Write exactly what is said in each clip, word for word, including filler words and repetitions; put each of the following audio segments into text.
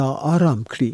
آرام کړي.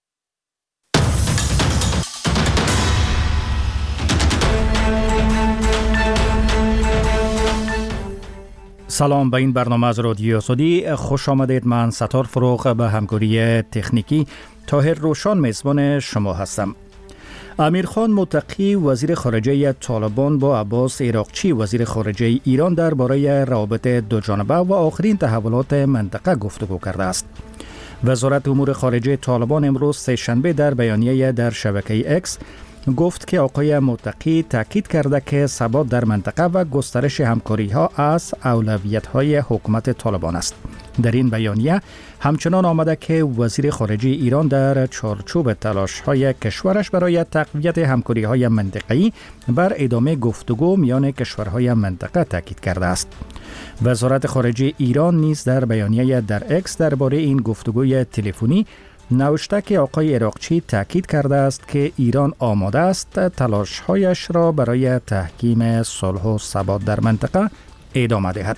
سلام به این برنامه از رادیو آزادی. خوش آمدید. من ستار فروغ به همکاری تکنیکی طاهر روشن میزبان شما هستم. امیرخان متقی وزیر خارجه طالبان با عباس عراقچی وزیر خارجه ایران درباره روابط دو جانبه و آخرین تحولات منطقه گفتگو کرده است. وزارت امور خارجه طالبان امروز سه‌شنبه در بیانیه در شبکه اکس گفت که آقای متقی تاکید کرده که ثبات در منطقه و گسترش همکاری ها از اولویت های حکومت طالبان است. در این بیانیه همچنان آمده که وزیر خارجه ایران در چارچوب تلاش های کشورش برای تقویت همکاری های منطقه‌ای بر ادامه گفتگو میان کشورهای منطقه تاکید کرده است. وزارت خارجه ایران نیز در بیانیه در اکس درباره این گفتگوی تلفنی نوشته که آقای عراقچی تاکید کرده است که ایران آماده است تلاش‌هایش را برای تحکیم صلح و ثبات در منطقه ادامه دهد.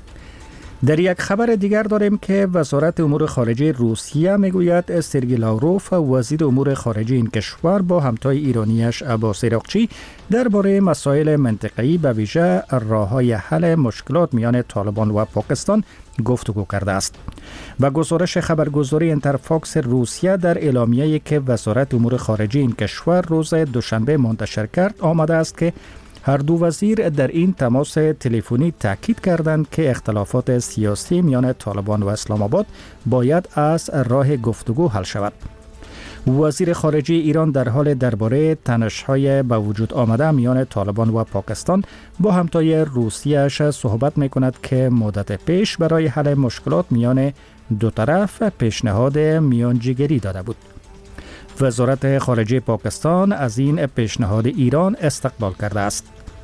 در یک خبر دیگر داریم که وزارت امور خارجه روسیه میگوید سرگئی لاوروف وزیر امور خارجه این کشور با همتای ایرانیش عباس عراقچی درباره مسائل منطقه‌ای به ویژه راه‌های حل مشکلات میان طالبان و پاکستان گفتگو کرده است. با گزارش خبرگزاری اینترفاکس روسیه در اعلامیه‌ای که وزارت امور خارجه این کشور روز دوشنبه منتشر کرد آمده است که هر دو وزیر در این تماس تلفنی تاکید کردند که اختلافات سیاسی میان طالبان و اسلام آباد باید از راه گفتگو حل شود. وزیر خارجه ایران در حال درباره تنش‌های به وجود آمده میان طالبان و پاکستان با همتای روسیه‌اش صحبت می‌کند که مدت پیش برای حل مشکلات میان دو طرف پیشنهاد میانجیگری داده بود. وزارت خارجه پاکستان از این پیشنهاد ایران استقبال کرده است.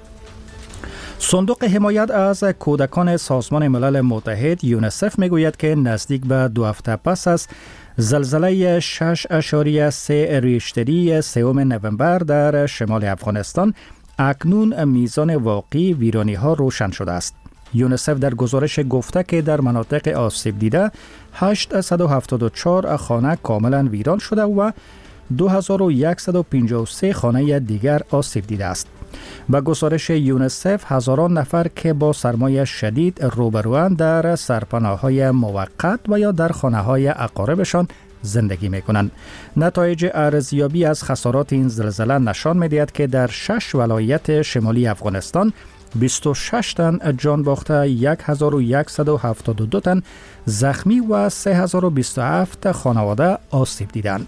صندوق حمایت از کودکان سازمان ملل متحد یونیسف میگوید که نزدیک به دو هفته پس از زلزله شش اشاریه سه ریشتری سوم نوامبر در شمال افغانستان اکنون میزان واقعی ویرانی ها روشن شده است. یونیسف در گزارش گفته که در مناطق آسیب دیده هشتصد و هفتاد و چهار خانه کاملا ویران شده و دو هزار و صد و پنجاه و سه خانه دیگر آسیب دیده است. با گزارش یونیسف هزاران نفر که با سرمایه شدید روبروان در سرپناه‌های موقت و یا در خانه‌های اقاربشان زندگی می‌کنند. نتایج ارزیابی از خسارات این زلزله نشان می‌دهد که در شش ولایت شمالی افغانستان بیست و شش تن جان باخته، هزار و صد و هفتاد و دو تن زخمی و سه هزار و بیست و هفت خانواده آسیب دیدند.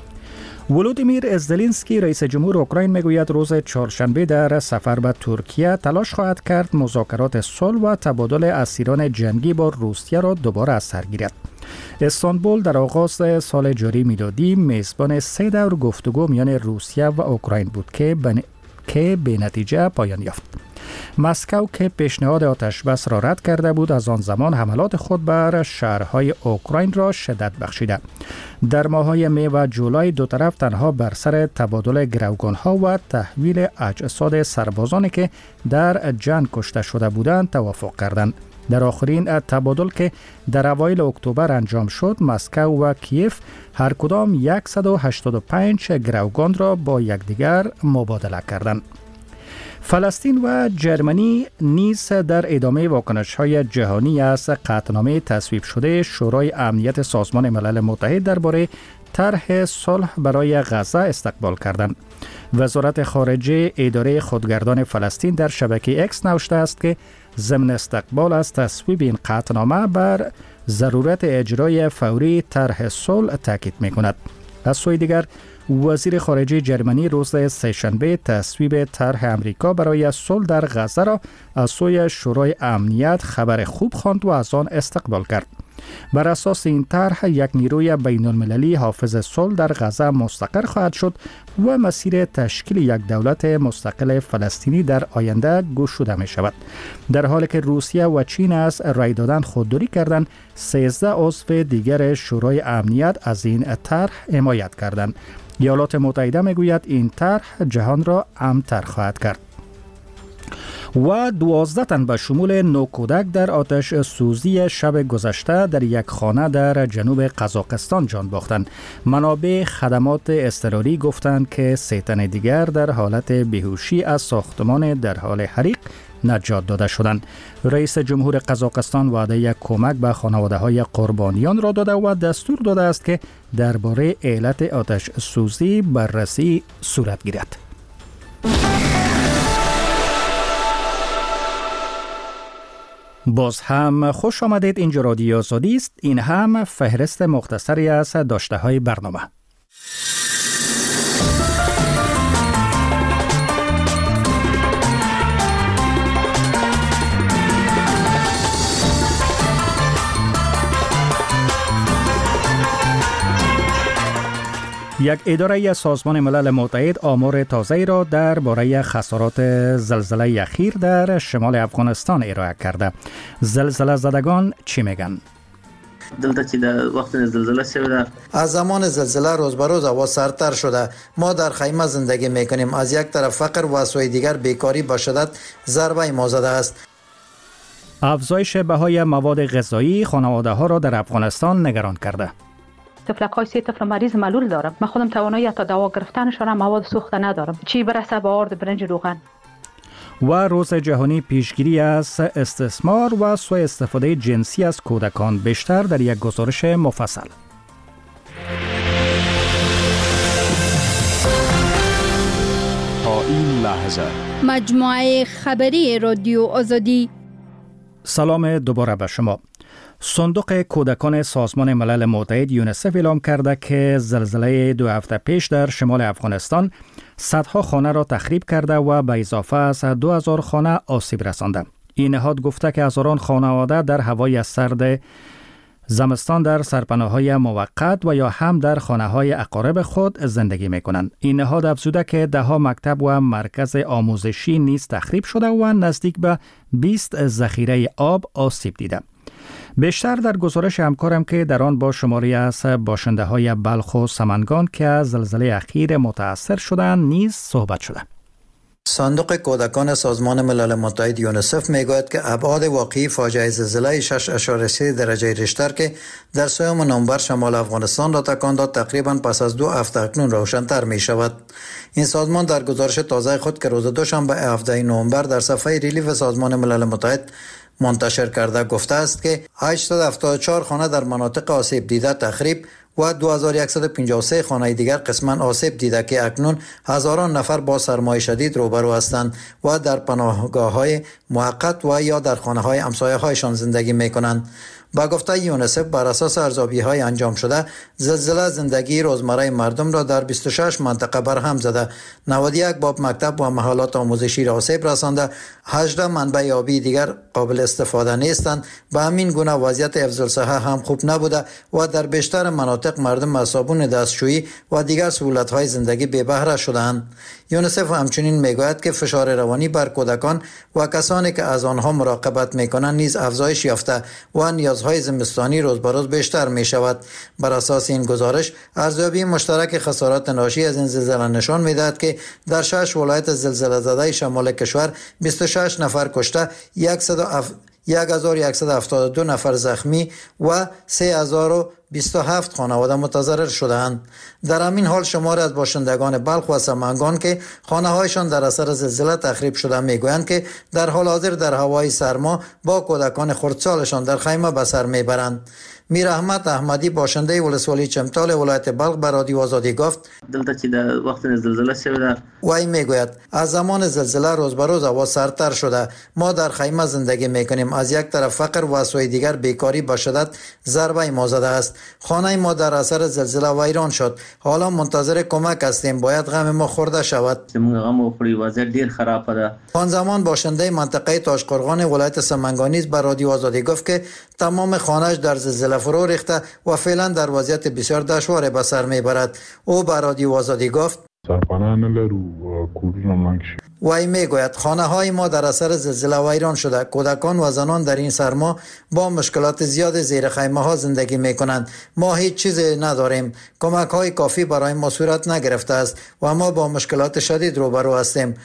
ولودیمیر زلنسکی رئیس جمهور اوکراین میگوید روز چهارشنبه در سفر به ترکیه تلاش خواهد کرد مذاکرات صلح و تبادل اسیران جنگی با روسیه را دوباره از سر گیرد. استانبول در آغاز سال جاری میلادی میزبان سه دور گفتگو میان روسیه و اوکراین بود که بن... که به نتیجه پایان یافت. مسکو که پیشنهاد آتشبس را رد کرده بود از آن زمان حملات خود بر شهرهای اوکراین را شدت بخشیده. در ماه‌های می و جولای دو طرف تنها بر سر تبادل گروگان‌ها و تحویل اجساد سربازانی که در جنگ کشته شده بودند توافق کردند. در آخرین تبادل که در اوایل اکتبر انجام شد مسکو و کیف هر کدام صد و هشتاد و پنج گروگان را با یکدیگر مبادله کردند. فلسطین و جرمنی نیز در ادامه واکنش‌های جهانی از قطعنامه تصویب شده شورای امنیت سازمان ملل متحد درباره طرح صلح برای غزه استقبال کردند. وزارت خارجه اداره خودگردان فلسطین در شبکه اکس نوشته است که ضمن استقبال از تصویب این قطعنامه بر ضرورت اجرای فوری طرح صلح تاکید می‌کند. از سوی دیگر وزیر خارجه جرمنی روز سه‌شنبه تصویب طرح امریکا برای صلح در غزه را از سوی شورای امنیت خبر خوب خواند و از آن استقبال کرد. بر اساس این طرح یک نیروی بین المللی حافظ صلح در غزه مستقر خواهد شد و مسیر تشکیل یک دولت مستقل فلسطینی در آینده گشوده می شود. در حالی که روسیه و چین از رای دادن خودداری کردند، سیزده عضو دیگر شورای امنیت از این طرح حمایت کردند. ایالات متحده میگوید این طرح جهان را امن‌تر خواهد کرد. و دوازده تن به شمول نو کودک در آتش سوزی شب گذشته در یک خانه در جنوب قزاقستان جان باختند. منابع خدمات اضطراری گفتند که سه تن دیگر در حالت بیهوشی از ساختمان در حال حریق نجات داده شدند. رئیس جمهور قزاقستان وعده یک کمک به خانواده های قربانیان را داده و دستور داده است که درباره علت آتش سوزی بررسی صورت گیرد. باز هم خوش آمدید. اینجا رادیو آزادی است. این هم فهرست مختصری از داشته های برنامه. یک اداره از سازمان ملل متحد آمار تازه‌ای را درباره خسارات زلزله اخیر در شمال افغانستان ارائه کرده. زلزله زدگان چی میگن؟ دلته چې د وخت زلزله شوه از زمان زلزله روز به روز هوا سردتر شده. ما در خیمه زندگی میکنیم. از یک طرف فقر و از سوی دیگر بیکاری با شدت ضربه ما زده است. افزایش بهای مواد غذایی خانواده ها را در افغانستان نگران کرده. طفلک های سه طفل مریض ملول دارم. من خودم توانایی حتی دوا گرفتنشان مواد سوخته ندارم. چی برسه به آرد برنج روغن. و روز جهانی پیشگیری از استثمار و سوء استفاده جنسی از کودکان بیشتر در یک گزارش مفصل. تا این لحظه مجموعه خبری رادیو آزادی. سلام دوباره به شما. صندوق کودکان سازمان ملل متحد یونیسف اعلام کرده که زلزله دو هفته پیش در شمال افغانستان صدها خانه را تخریب کرده و به اضافه از دو هزار خانه آسیب رسانده. این نهاد گفته که هزاران خانواده در هوای سرد زمستان در سرپناه‌های موقت و یا هم در خانه‌های اقارب خود زندگی می‌کنند. این نهاد افزوده که ده‌ها مکتب و مرکز آموزشی نیز تخریب شده و نزدیک به بیست ذخیره آب آسیب دیده. بیشتر در گزارش همکارم که در آن با شماری از باشنده های بلخ و سمنگان که از زلزله اخیر متاثر شدند نیز صحبت شده. صندوق کودکان سازمان ملل متحد یونیسف میگوید که ابعاد واقعی فاجعه زلزله شش اشاره سه درجه ریشتر که در سوم نوامبر شمال افغانستان را تکان داد تقریبا پس از دو هفته اکنون روشن‌تر می شود. این سازمان در گزارش تازه خود که روز دوشنبه هفدهم نوامبر در صفحه ریلیف سازمان ملل متحد منتشر کرده گفته است که هشتصد و هفتاد و چهار خانه در مناطق آسیب دیده تخریب و دو هزار و صد و پنجاه و سه خانه دیگر قسما آسیب دیده که اکنون هزاران نفر با سرمای شدید روبرو هستند و در پناهگاه‌های موقت و یا در خانه‌های همسایه‌هایشان زندگی می‌کنند. با گفته یونیسف بر اساس ارزیابی‌های انجام شده زلزله زندگی روزمره مردم را در بیست و شش منطقه برهم زده، نود و یک باب مکتب و محلات آموزشی را آسیب رسانده، هجده منبع آبی دیگر قابل استفاده نیستند. به همین گونه وضعیت حفظ الصحه هم خوب نبوده و در بیشتر مناطق مردم از صابون دستشویی و دیگر سهولت‌های زندگی بی بهره شدند. یونیسف همچنین میگوید که فشار روانی بر کودکان و کسانی که از آنها مراقبت میکنند نیز افزایش یافته و نیازهای زمستانی روز به روز بیشتر می شود. بر اساس این گزارش ارزیابی مشترک خسارات ناشی از این زلزله نشان میدهد که در شش ولایت زلزله زده شمال کشور بیست و شش نفر کشته، یک هزار و صد و هفتاد و دو نفر زخمی و سه هزار و بیست و هفت خانواده متضرر شدند. در همین حال شماری از باشندگان بلخ و سمنگان که خانه‌هایشان در اثر زلزله تخریب شده میگویند که در حال حاضر در هوای سرما با کودکان خردسالشان در خیمه به سر میبرند. میر احمد احمدی باشنده ولسوالی چمتال ولایت بلخ به رادیو آزادی گفت دلته چې د وخت زلزله شوه وای میگوید از زمان زلزله روز به روز هوا سردتر شده. ما در خیمه زندگی میکنیم. از یک طرف فقر و از سوی دیگر بیکاری با شدت ضربه ما زده است. خانه ما در اثر زلزله ویران شد. حالا منتظر کمک هستیم. باید غم ما خورده شود. موږ غم وخوري. وضعیت ډیر خراب ده. آن زمان باشنده منطقه تاشقرغان ولایت سمنگانی به رادیو آزادی گفت که تمام خانه‌اش در زلزله فرو ریخته و فعلا در وضعیت بسیار دشوار به سر میبرد. او به رادیو آزادی گفت سرپناه نلرو کورونه مانګ شي وی میگوید خانه های ما در اثر زلزله ویران شده. کودکان و زنان در این سرما با مشکلات زیاد زیر خیمه ها زندگی می کنند. ما هیچ چیزی نداریم. کمک های کافی برای ما صورت نگرفته است و ما با مشکلات شدید روبرو هستیم.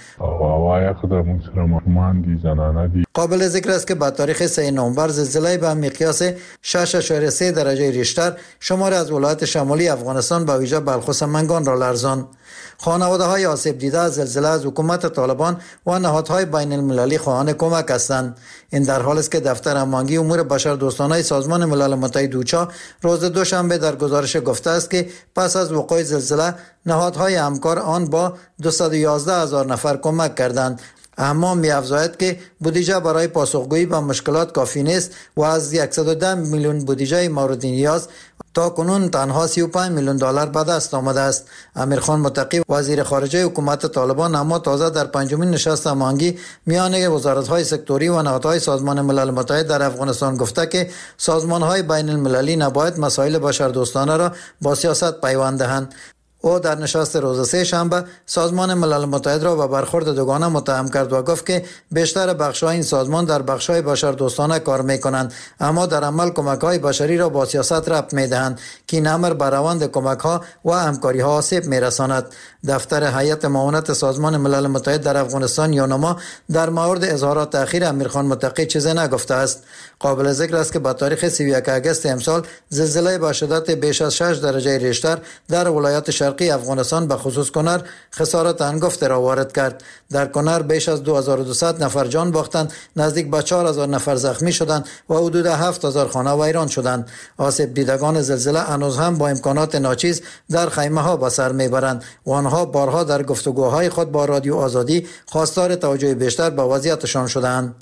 قابل ذکر است که با تاریخ سه نوامبر زلزله به مقیاس شش اشاریه سه درجه ریشتر شماری از ولایات شمالی افغانستان به ویژه بلخ و سمنگان را لرزاند. خانواده های آسیب دیده از زلزله از حکومت طالبان و نهادهای بین المللی خواهان کمک هستند. این در حالی است که دفتر هماهنگی امور بشردوستانه سازمان ملل متحد اوچا روز دوشنبه در گزارش گفته است که پس از وقوع زلزله نهادهای همکار آن با دویست و یازده هزار نفر کمک کردند. اما می افزاید که بودجه برای پاسخگویی به مشکلات کافی نیست و از صد و ده میلیون بودجه مورد نیاز تا کنون تنها سی و پنج میلیون دلار به دست آمده است. امیرخان متقی وزیر خارجه حکومت طالبان اما تازه در پنجمین نشست هماهنگی میان وزارت‌های سکتوری و نهادهای سازمان ملل متحد در افغانستان گفته که سازمان‌های بین المللی نباید مسائل بشردوستانه را با سیاست پیوند دهند. او در نشست روز سه شنبه سازمان ملل متحد را به برخورد دوگانه متهم کرد و گفت که بیشتر بخش‌های این سازمان در بخش‌های بشردوستانه کار می‌کنند، اما در عمل کمک‌های بشری را با سیاست ربط می‌دهند که این امر بر روند کمک‌ها و همکاری‌ها آسیب می‌رساند. دفتر هیئت معاونت سازمان ملل متحد در افغانستان یونما در مورد اظهارات تأخیر امیرخان متقی چیزی نگفته است. قابل ذکر است که با تاریخ سی و یک آگوست امسال زلزله با شدت بیش از شش درجه ریشتر در ولایات شرقی افغانستان به خصوص کنر خسارت هنگفت را وارد کرد. در کنر بیش از دو هزار و دویست نفر جان باختند، نزدیک به چهار هزار نفر زخمی شدند و حدود هفت هزار خانه ویران شدند. آسیب دیدگان زلزله هنوز هم با امکانات ناچیز در خیمه ها به سر میبرند و آنها بارها در گفتگوهای خود با رادیو آزادی خواستار توجه بیشتر به وضعیتشان شدند.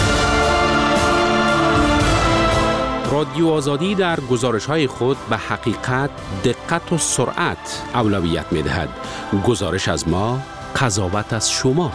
رادیو آزادی در گزارش‌های خود به حقیقت، دقت و سرعت اولویت می‌دهد. گزارش از ما، قضاوت از شما.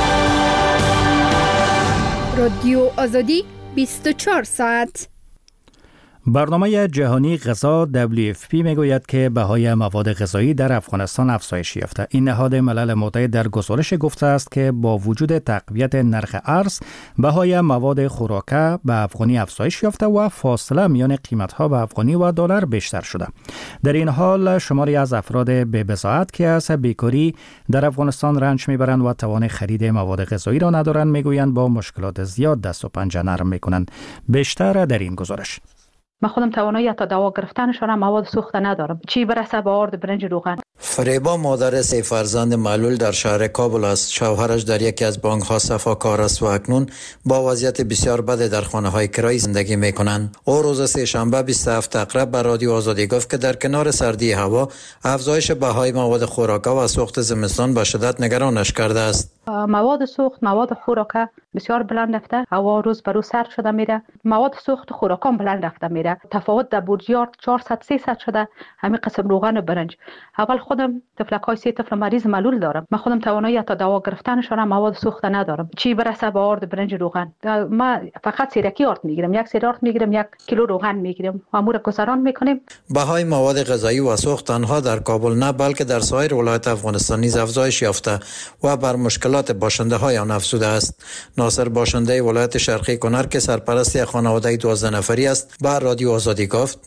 رادیو آزادی بیست و چهار ساعت. برنامه جهانی غذا دبلیو اف پی میگوید که بهای مواد غذایی در افغانستان افزایش یافته. این نهاد ملل متحد در گزارش گفته است که با وجود تقویت نرخ ارز، بهای مواد خوراکه به افغانی افزایش یافته و فاصله میان قیمت‌ها به افغانی و دلار بیشتر شده. در این حال شماری از افراد به بضاعت که از بیکاری در افغانستان رنج میبرند و توان خرید مواد غذایی را ندارند میگویند با مشکلات زیاد دست و پنجه نرم میکنند. بیشتر در این گزارش. من خودم توانایی تا دوا گرفتنشان مواد سوخته ندارم، چی برسه به آرد برنج روغن. فریبا مادر سه فرزند معلول در شهر کابل است. شوهرش در یکی از بانک ها صفاکار است و اکنون با وضعیت بسیار بد در خانه های کرایی زندگی می کنند. او روز سه شنبه بیست و هفت اقرب به رادیو آزادی گفت که در کنار سردی هوا افزایش بهای مواد خوراکه و سوخت زمستان به شدت نگرانش کرده است. مواد سوخت، مواد خوراکه بسیار بلند رفته، هوا روز به روز سرد شده میره. مواد سوخت خوراکان بلند رفته میره. تفاوت در بودجه چهارصد سیصد شده. همین قسم روغن و برنج. اول خودم طفلکای سه طفل مریض معلول دارم. من خودم توانایی تا دوا گرفتنشان مواد سوخته ندارم. چی برسه به آرد برنج روغن. ما فقط سیرکی آرد میگیرم. یک سیر آرد میگیرم، یک کیلو روغن میگیرم. امور گذران میکنیم. بهای مواد غذایی و سوخت تنها در کابل نه بلکه در سایر ولایات افغانستان نیز افزایش یافته و بر مشکلات باشنده های آن افزوده است. ناصر باشنده ولایت شرقی کنر که سرپرست خانواده دوازده نفری است با رادیو آزادی گفت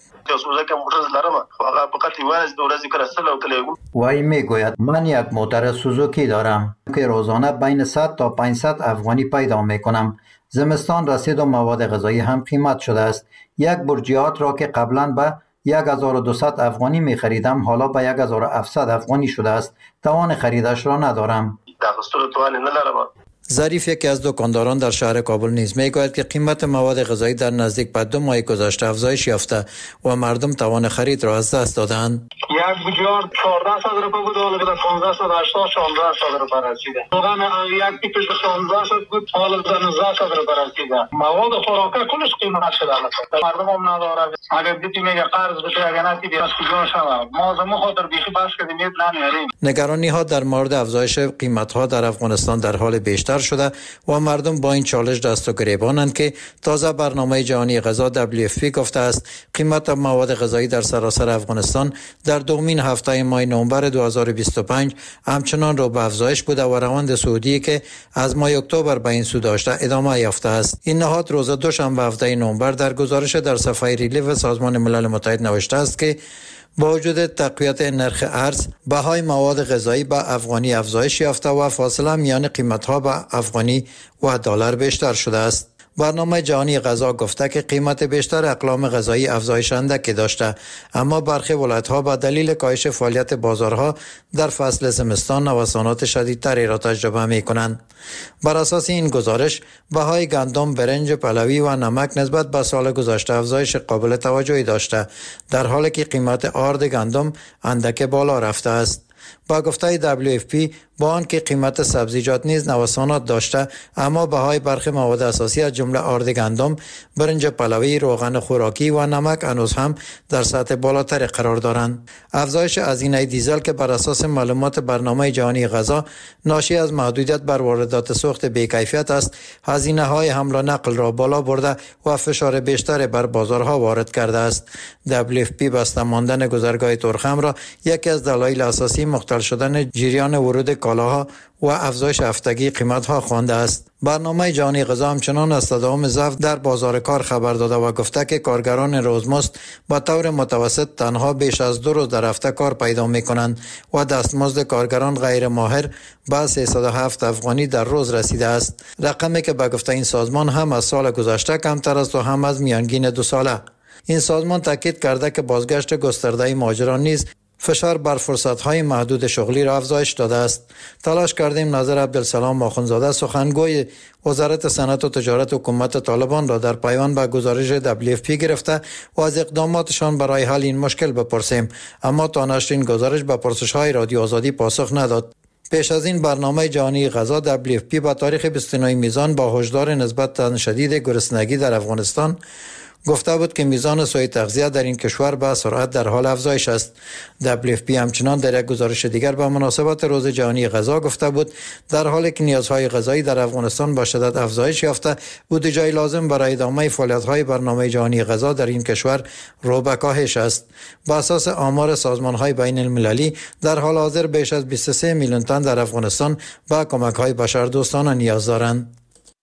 وی میگوید من یک موتور سوزوکی دارم که روزانه بین صد تا پانصد افغانی پیدا میکنم. زمستان رسید و مواد غذایی هم قیمت شده است. یک برجیات را که قبلا به یک هزار و دویست افغانی می خریدم حالا به یک هزار و هفتصد افغانی شده است. توان خریدش را ندارم. ظریف یکی از دکانداران در شهر کابل نیز میگوید که قیمت مواد غذایی در نزدیک به دو ماه گذشته افزایش یافته و مردم توان خرید را از دست دادند. یک بوجار چهارده صد روپیه بود، حالا به پانزده صد و هشتاد شانزده صد روپیه رسیده. روغن یک پیکش به شانزده صد بود، حالا به نوزده صد روپیه رسیده. مواد خوراکه کلش قیمت شده. مردم هم نداره. اگر دیدی میگه قرض بده اگر نه دیگه از کجا شود. ما زمو خاطر بیخی بس کردیم نمیاریم. نگرانی ها در مورد افزایش قیمت ها در افغانستان در حال بیشتر شده و مردم با این چالش دست و گریبانند که تازه برنامه جهانی غذا دبلیو اف پی گفته است قیمت مواد غذایی در سراسر افغانستان در دومین هفته ماه نوامبر دو هزار و بیست و پنج همچنان رو به افزایش بوده و روند صعودی که از ماه اکتبر به این سو داشته ادامه یافته است. این نهاد روز دوشنبه هفده نوامبر در گزارش در صفحه ریلیف سازمان ملل متحد نوشته است که با وجود تقویت نرخ ارز، بهای مواد غذایی به افغانی افزایش یافته و فاصله میان قیمت‌ها به افغانی و دلار بیشتر شده است. برنامه جهانی غذا گفته که قیمت بیشتر اقلام غذایی افزایش اندکی داشته، اما برخی ولایت‌ها به دلیل کاهش فعالیت بازارها در فصل زمستان نوسانات شدیدتری را تجربه می‌کنند. بر اساس این گزارش، بهای گندم، برنج، پلوی و نمک نسبت به سال گذشته افزایش قابل توجهی داشته، در حالی که قیمت آرد گندم اندک بالا رفته است. با گفته دبلیو اف پی با آنکه قیمت سبزیجات نیز نوسانات داشته، اما بهای برخی مواد اساسی از جمله آرد گندم، برنج پلوی، روغن خوراکی و نمک هنوز هم در سطح بالاتر قرار دارند. افزایش هزینه دیزل که بر اساس معلومات برنامه جهانی غذا ناشی از محدودیت بر واردات سوخت بی‌کیفیت است، هزینه های حمل و نقل را بالا برده و فشار بیشتر بر بازارها وارد کرده است. دبلیو اف پی بسته ماندن گذرگاه تورخم را یکی از دلایل اساسی مختل شدن جریان ورود کالاها و افزایش هفتگی قیمت‌ها خوانده است. برنامه جهانی غذا همچنان از تداوم ضعف در بازار کار خبر داده و گفته که کارگران روزمزد با طور متوسط تنها بیش از دو روز در هفته کار پیدا می‌کنند و دستمزد کارگران غیر ماهر به سیصد و هفت افغانی در روز رسیده است. رقمی که به گفته این سازمان هم از سال گذشته کمتر است و هم از میانگین دو ساله. این سازمان تاکید کرده که بازگشت گسترده مهاجران نیز فشار بر فرصت‌های محدود شغلی را افزایش داده است. تلاش کردیم نظر عبدالسلام آخوندزاده سخنگوی وزارت صنعت و تجارت حکومت طالبان را در پیوند به گزارش دبلیو اف پی گرفته و از اقداماتشان برای حل این مشکل بپرسیم، اما تا نشر این گزارش به پرسش‌های رادیو آزادی پاسخ نداد. پیش از این برنامه جهانی غذا دبلیو اف پی با تاریخ بیست و نه میزان با هشدار نسبت شدید گرسنگی در افغانستان گفته بود که میزان سوء تغذیه در این کشور به سرعت در حال افزایش است. دبلیو اف پی همچنان در یک گزارش دیگر به مناسبت روز جهانی غذا گفته بود در حالی که نیازهای غذایی در افغانستان با شدت افزایش یافته، بودجه لازم برای ادامه فعالیت‌های برنامه جهانی غذا در این کشور رو به کاهش است. با اساس آمار سازمان‌های بین المللی در حال حاضر بیش از بیست و سه میلیون تن در افغانستان به کمک‌های بشردوستانه نیاز دارند.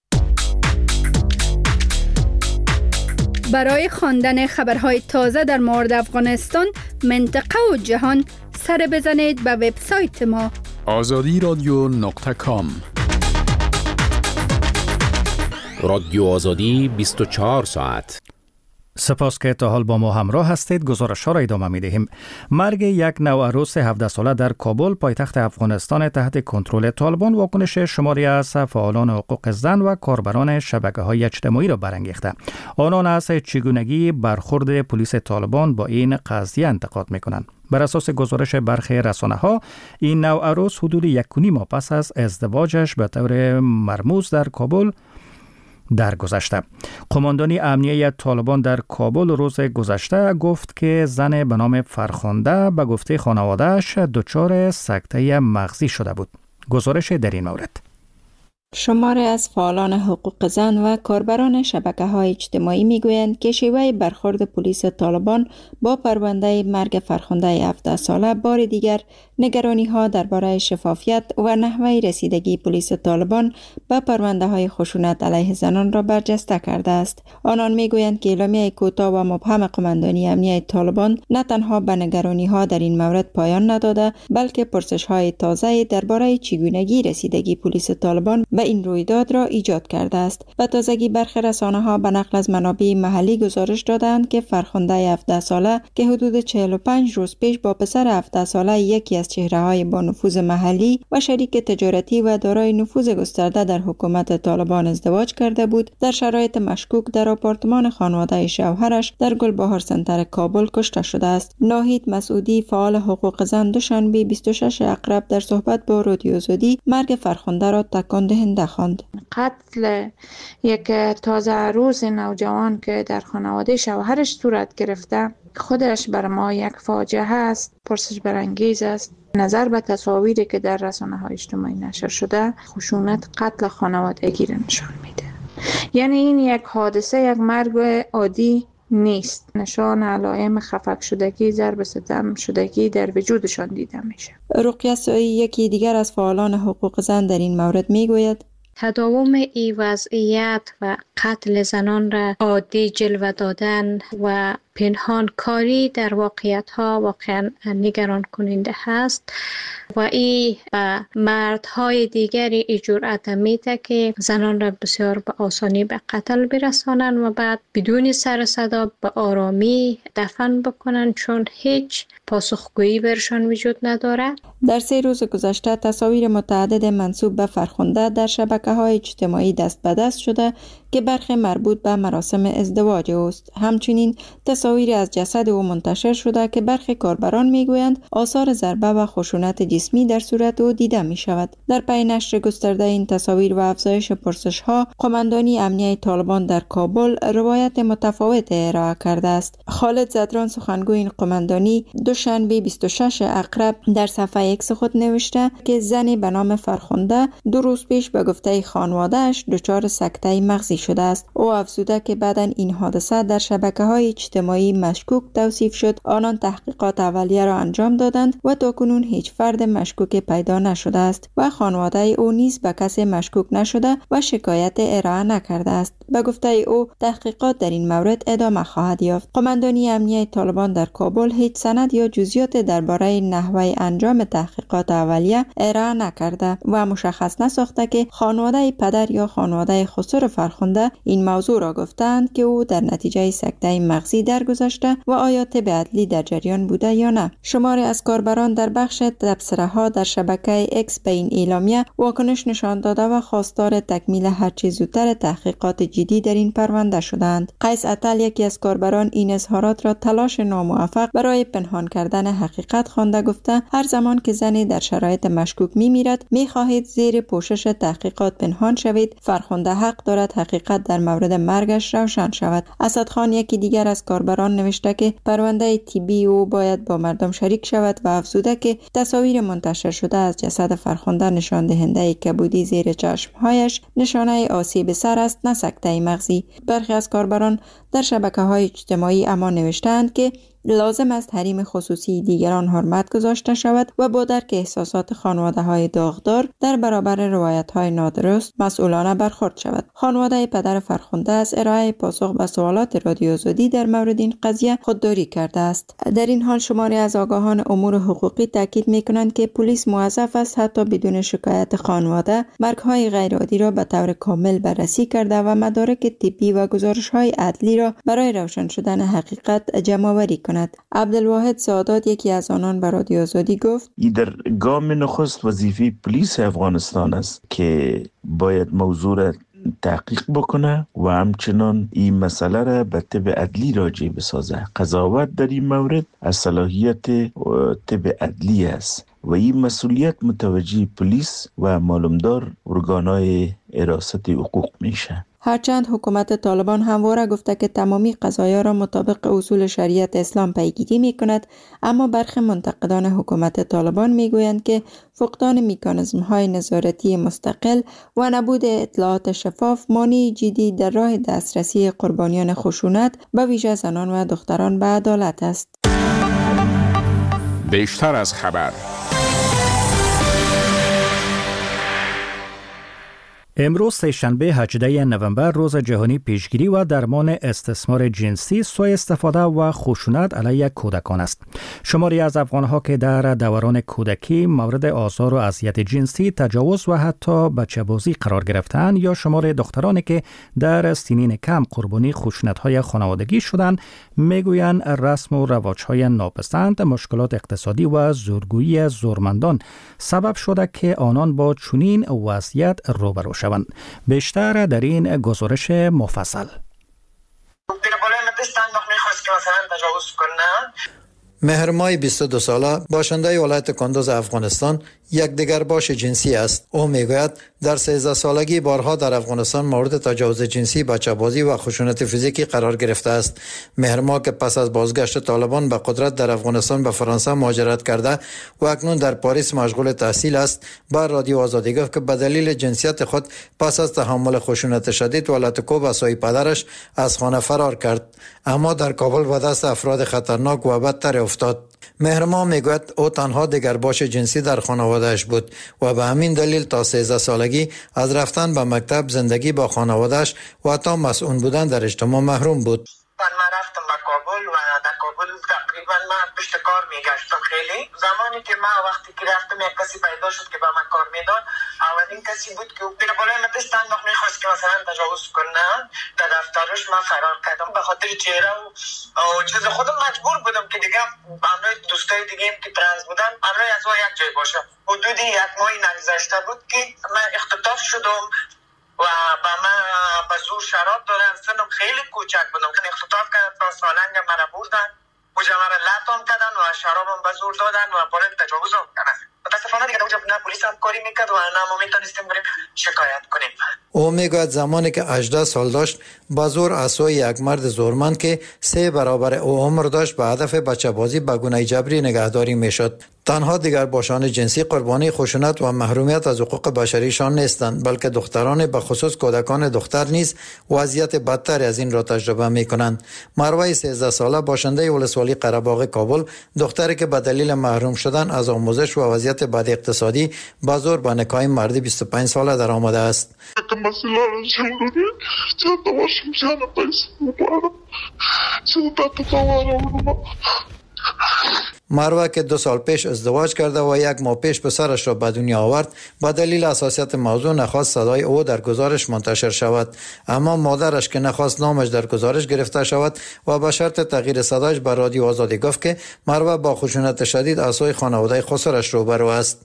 برای خواندن خبرهای تازه در مورد افغانستان، منطقه و جهان، سر بزنید به وبسایت ما آزادی رادیو نقطه کام. رادیو آزادی بیست و چهار ساعت. سپاس که تا حال با ما همراه هستید. گزارش ها را ادامه می دهیم. مرگ یک نوعروس هفده ساله در کابل پایتخت افغانستان تحت کنترل طالبان واکنش شماری از فعالان حقوق زن و کاربران شبکه‌های اجتماعی را برانگیخته. آنان از چگونگی برخورد پلیس طالبان با این قضیه انتقاد می کنند. بر اساس گزارش برخی رسانه‌ها، این نوعروس حدود یک و نیم ماه پس از ازدواجش به طور مرموز در کابل درگذشته. قماندانی امنیه طالبان در کابل روز گذشته گفت که زن به نام فرخنده به گفته خانواده‌اش دچار سکته مغزی شده بود. گزارش در این مورد. شماری از فعالان حقوق زن و کاربران شبکه‌های اجتماعی می‌گویند که شیوه برخورد پلیس طالبان با پرونده مرگ فرخنده هفده ساله بار دیگر نگرانی‌ها درباره شفافیت و نحوه رسیدگی پلیس طالبان به پرونده‌های خشونت علیه زنان را برجسته کرده است. آنان می‌گویند که اعلامیه کوتاه و مبهم قماندانی امنیه طالبان نه تنها به نگرانی‌ها در این مورد پایان نداده، بلکه پرسش‌های تازه درباره چگونگی رسیدگی پلیس طالبان به این رویداد را ایجاد کرده است. به تازگی برخی رسانه‌ها به نقل از منابع محلی گزارش دادند که فرخنده هفده ساله که حدود چهل و پنج روز پیش با پسر هفده ساله یکی از چهره‌های با نفوذ محلی و شریک تجارتی و دارای نفوذ گسترده در حکومت طالبان ازدواج کرده بود، در شرایط مشکوک در آپارتمان خانواده شوهرش در گلبهار سنتر کابل کشته شده است. ناهید مسعودی، فعال حقوق زن، دوشنبه بیست و شش اکتبر در صحبت با رادیو آزادی مرگ فرخنده را تکان دهنده خواند. قتل یک تازه عروس نوجوان که در خانواده شوهرش صورت گرفته خودش بر ما یک فاجعه است، پرسش برانگیز است. نظر به تصاویری که در رسانه‌های اجتماعی نشر شده، خشونت قتل خانوادگی را نشان میده. یعنی این یک حادثه، یک مرگ عادی نیست. نشان علائم خفق شدگی، ضرب ستم شدگی در وجودشان دیده میشه. رقیه سوئی، یکی دیگر از فعالان حقوق زن، در این مورد میگوید تداوم این وضعیت و قتل زنان را عادی جلوه دادن و پنهان کاری در واقعیت ها واقعا نگران کننده هست و این به مردهای دیگری ای جرأت میده که زنان را بسیار به آسانی به قتل برسانند و بعد بدون سر صدا به آرامی دفن بکنن، چون هیچ پاسخگویی برشان وجود نداره. در سه روز گذشته تصاویر متعدد منسوب به فرخنده در شبکه‌های اجتماعی دست به دست شده که برخی مربوط به مراسم ازدواج اوست. همچنین تصاویری از جسد او منتشر شده که برخی کاربران میگویند آثار ضربه و خشونت جسمی در صورت او دیده می شود. در پی نشر گسترده این تصاویر و افزایش پرسش ها، قماندانی امنیه طالبان در کابل روایت متفاوت ارائه کرده است. خالد زدران، سخنگوی این قماندانی، دوشنبه بیست و شش اقرب در صفحه ایکس خود نوشته که زنی به نام فرخنده دو روز پیش به گفته خانواده‌اش دچار سکته مغزی شده است. او افزوده که بعداً این حادثه در شبکه‌های اجتماعی مشکوک توصیف شد. آنان تحقیقات اولیه را انجام دادند و تاکنون هیچ فرد مشکوک پیدا نشده است و خانواده او نیز به کسی مشکوک نشده و شکایت ارائه نکرده است. به گفته او تحقیقات در این مورد ادامه خواهد یافت. قماندانی امنیه طالبان در کابل هیچ سند یا جزئیات درباره نحوه انجام تحقیقات اولیه ارائه نکرده و مشخص نساخته که خانواده پدر یا خانواده خسرو فرخنده این موضوع را گفتند که او در نتیجه سکته مغزی درگذشته و آیا طب عدلی در جریان بوده یا نه. شماری از کاربران در بخش تبصره ها در شبکه اکس به این اعلامیه واکنش نشان داده و خواستار تکمیل هرچه زودتر تحقیقات جدی در این پرونده شدند. قیس عطل، یکی از کاربران، این اظهارات را تلاش ناموفق برای پنهان کردن حقیقت خوانده، گفته هر زمان که زنی در شرایط مشکوک می‌میرد می‌خواهید زیر پوشش تحقیقات پنهان شوید. فرخنده حق دارد حقیقت در مورد مرگش روشن شود. اسدخان، یکی دیگر از کاربران، نوشته که پرونده طبی او باید با مردم شریک شود و افزوده که تصاویر منتشر شده از جسد فرخنده نشان دهنده کبودی زیر چشمهایش نشانه آسیب سر است، نه سکته مغزی. برخی از کاربران در شبکه‌های اجتماعی اما نوشتند که لازم است حریم خصوصی دیگران حرمت گذاشته شود و با درک احساسات خانواده‌های داغدار در برابر روایت‌های نادرست مسئولانه برخورد شود. خانواده پدر فرخنده از ارائه پاسخ به سوالات رادیو آزادی در مورد این قضیه خودداری کرده است. در این حال شماری از آگاهان امور حقوقی تاکید می‌کنند که پلیس موظف است حتی بدون شکایت خانواده مرگ‌های غیرعادی را به طور کامل بررسی کرده و مدارک طبی و گزارش‌های عدلی را برای روشن شدن حقیقت جمع‌آوری کند. عبدالواحد سعادت، یکی از آنان، به رادیو آزادی گفت این در گام نخست وظیفه پلیس افغانستان است که باید موضوع را تحقیق بکنه و همچنان این مسئله را به طب عدلی راجع بسازه. قضاوت در این مورد از صلاحیت طب عدلی است و این مسئولیت متوجه پلیس و معلومدار ارگانهای حراست حقوق میشه. هرچند حکومت طالبان همواره گفته که تمامی قضایا را مطابق اصول شریعت اسلام پیگیری می کند، اما برخی منتقدان حکومت طالبان می گویند که فقدان میکانیزم های نظارتی مستقل و نبود اطلاعات شفاف مانع جدی در راه دسترسی قربانیان خشونت به ویژه زنان و دختران به عدالت است. بیشتر از خبر. امروز سه‌شنبه هجدهم نوامبر روز جهانی پیشگیری و درمان استثمار جنسی، سوء استفاده و خشونت علیه کودکان است. شماری از افغان‌ها که در دوران کودکی مورد آزار و اذیت جنسی، تجاوز و حتی بچه‌بازی قرار گرفتند یا شمار دخترانی که در سنین کم قربانی خشونت‌های خانوادگی شدند، میگویند رسم و رواج‌های ناپسند، مشکلات اقتصادی و زورگویی زورمندان سبب شده که آنان با چنین وضعیت روبرو شوند. بیشتر در این گزارش مفصل. مهرمای بیست و دو ساله باشنده ولایت کندوز افغانستان یک دیگر باش جنسی است. او میگوید در سیزده سالگی بارها در افغانستان مورد تجاوز جنسی، بچه‌بازی و خشونت فیزیکی قرار گرفته است. مهرما که پس از بازگشت طالبان به قدرت در افغانستان به فرانسه مهاجرت کرده و اکنون در پاریس مشغول تحصیل است، با رادیو آزادی گفت که به دلیل جنسیت خود پس از تحمل خشونت شدید و لطکوب اسای پدرش از خانه فرار کرد، اما در کابل به دست افراد خطرناک و بدتر افتاد. مهرما میگوید او تنها دیگرباش جنسی در خانوادهش بود و به همین دلیل تا سیزده سالگی از رفتن به مکتب، زندگی با خانوادهش و تا مسئول بودن در اجتماع محروم بود. من رفتم به کابل و در کابل تقریبا من پشت کار میگشتم. خیلی زمانی که من وقتی که رفتم یک کسی پیدا شد که به من کار میداد، اولین کسی بود که در بالای من دست انداخت، میخواست که مثلا تجاوز کنه. در دفترش من فرار کردم به خاطر چهره و چیز خودم مجبور بودم که دیگه همراه دوستای دیگه که ترنس بودن همراه از او یک جای باشم. حدود یک ماهی نگذشته بود که من اختطاف شدم و با من به زور شراب دادن. سنم خیلی کوچک بودم که اختطاف کردن تا سالنگ مرا بردن و مرا لطم کردن و شرابم به زور دادن و پاره تجاوزم کردن. متاسفانه دیگه اونجا نه پلیس هم کاری میکرد و نه ما میتونستیم بریم شکایت کنیم. او میگوید زمانی که هجده سال داشت با زور عصای یک مرد زورمند که سه برابر او عمر داشت به هدف بچه بازی به گونه جبری نگهداری میشد. تنها دیگر باشان جنسی قربانی خشونت و محرومیت از حقوق بشریشان نیستند، بلکه دختران به خصوص کودکان دختر نیز وضعیت بدتری از این را تجربه می کنند. مروه سیزده ساله باشنده ولسوالی قره‌باغ کابل، دختری که به دلیل محروم شدن از آموزش و وضعیت بد اقتصادی با زور به نکاح مردی بیست و پنج ساله در آمده است. مروه که دو سال پیش ازدواج کرده و یک ماه پیش پسرش را به دنیا آورد، با دلیل حساسیت موضوع نخواست صدای او در گزارش منتشر شود، اما مادرش که نخواست نامش در گزارش گرفته شود و به شرط تغییر صدایش به رادیو آزادی گفت که مروه با خشونت شدید از سوی خانواده خسرش روبرو است.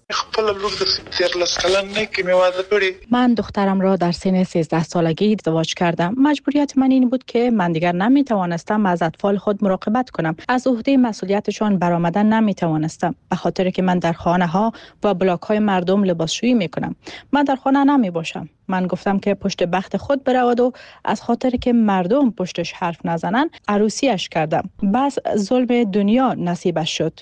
من دخترم را در سن سیزده سالگی ازدواج کردم. مجبوریت من این بود که من دیگر نمی توانستم از اطفال خود مراقبت کنم. از عهده مسئولیتشان برآمدن نمی توانستم، به خاطر که من در خانه ها و بلاک های مردم لباسشویی می کنم. من در خانه نمی باشم. من گفتم که پشت بخت خود برود و از خاطر که مردم پشتش حرف نزنن عروسیش کردم. بس ظلم دنیا نصیبش شد.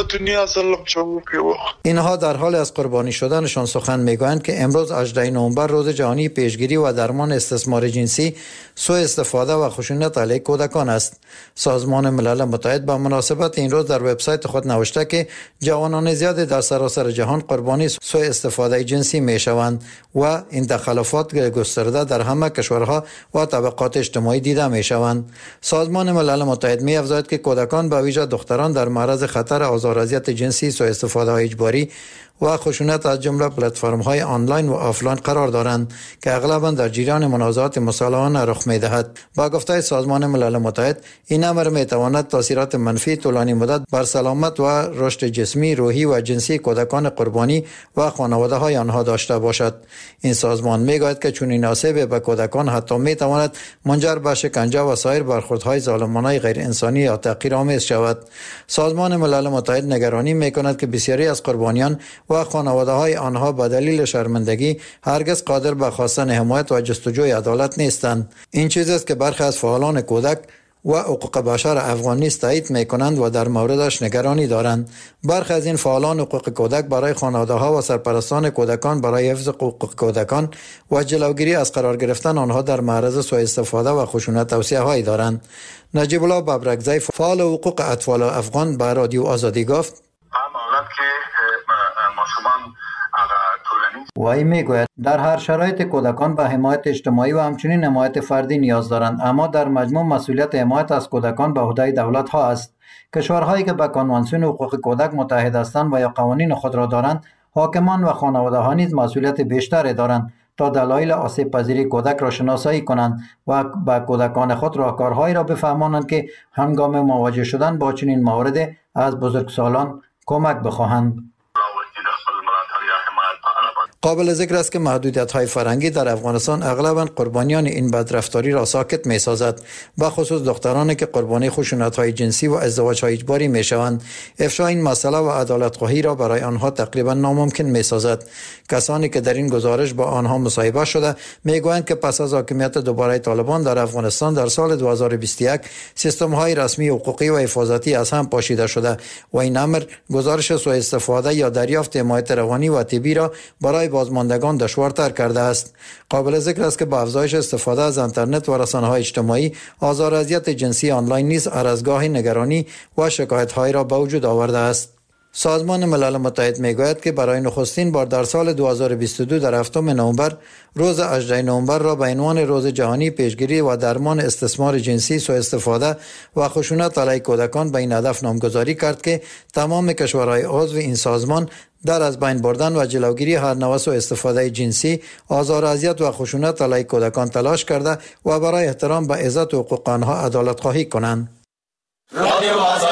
اینها در حال از قربانی شدنشان سخن میگویند که امروز هجدهم نوامبر روز جهانی پیشگیری و درمان استثمار جنسی، سوء استفاده و خشونت علیه کودکان است. سازمان ملل متحد به مناسبت این روز در وبسایت خود نوشته که جوانان زیادی در سراسر جهان قربانی سوء استفاده جنسی میشوند و این تخلفات گسترده در همه کشورها و طبقات اجتماعی دیده میشوند. سازمان ملل متحد می افزاید که کودکان به ویژه دختران در معرض خطر آزار و اذیت جنسی، سوء استفاده اجباری و خشونت از جمله پلتفرم های آنلاین و آفلاین قرار دارند که اغلبا در جریان منازعات مسلحانه رخ می دهد. با گفته سازمان ملل متحد، این امر می تواند تاثیرات منفی طولانی مدت بر سلامت و رشد جسمی، روحی و جنسی کودکان قربانی و خانواده های آنها داشته باشد. این سازمان می گوید که چنین آسیب به کودکان حتی می تواند منجر به شکنجه و سایر برخوردهای ظالمانه غیر انسانی یا تحقیرآمیز شود. سازمان ملل متحد نگرانی می کند که بسیاری از قربانیان و خانواده های آنها به دلیل شرمندگی هرگز قادر به خواستن حمایت و جستجوی عدالت نیستند. این چیز است که برخی از فعالان کودک و حقوق بشر افغان نیز تایید می کنند و در موردش نگرانی دارند. برخی از این فعالان حقوق کودک برای خانواده ها و سرپرستان کودکان برای حفظ حقوق کودکان و جلوگیری از قرار گرفتن آنها در معرض سوء استفاده و خشونت توصیه هایی دارند. نجیب الله ببرکزی، فعال حقوق اطفال افغان، به رادیو آزادی گفت: وی میگوید در هر شرایط کودکان به حمایت اجتماعی و همچنین حمایت فردی نیاز دارند، اما در مجموع مسئولیت حمایت از کودکان به عهده دولت ها است. کشورهایی که به کنوانسیون حقوق کودک متحد هستند و یا قوانین خود را دارند، حاکمان و خانواده ها نیز مسئولیت بیشتری دارند تا دلایل آسیب پذیری کودک را شناسایی کنند و به کودکان خود راهکارهایی را بفهمانند که هنگام مواجه شدن با چنین موارد از بزرگسالان کمک بخواهند. قابل ذکر است که محدودیت‌های فرهنگی در افغانستان اغلباً قربانیان این بدرفتاری را ساکت می‌سازد، به خصوص دخترانی که قربانی خشونت‌های جنسی و ازدواج‌های اجباری می‌شوند. افشای این مسئله و عدالت‌خواهی را برای آنها تقریباً ناممکن می‌سازد. کسانی که در این گزارش با آنها مصاحبه شده می‌گویند که پس از حاکمیت دوباره طالبان در افغانستان در سال دو هزار و بیست و یک سیستم‌های رسمی حقوقی و حفاظتی از هم پاشیده شده و این امر گزارش سوء استفاده یا دریافت حمایت روانی و طبی را برای بازماندگان دشوارتر کرده است. قابل ذکر است که با افزایش استفاده از اینترنت و رسانه‌های اجتماعی، آزار و اذیت جنسی آنلاین نیز عرضگاه نگرانی و شکایت‌های را به وجود آورده است. سازمان ملل متحد میگوید که برای نخستین بار در سال دو هزار و بیست و دو در هفتم نوامبر روز هجدهم نوامبر را به عنوان روز جهانی پیشگیری و درمان استثمار جنسی، سوء استفاده و خشونت علیه کودکان به این هدف نامگذاری کرد که تمام کشورهای عضو این سازمان در از بین بردن و جلوگیری هر نوع سوء استفاده جنسی، آزار و اذیت و خشونت علیه کودکان تلاش کرده و برای احترام به عزت و حقوق آنها عدالت خواهی کنند.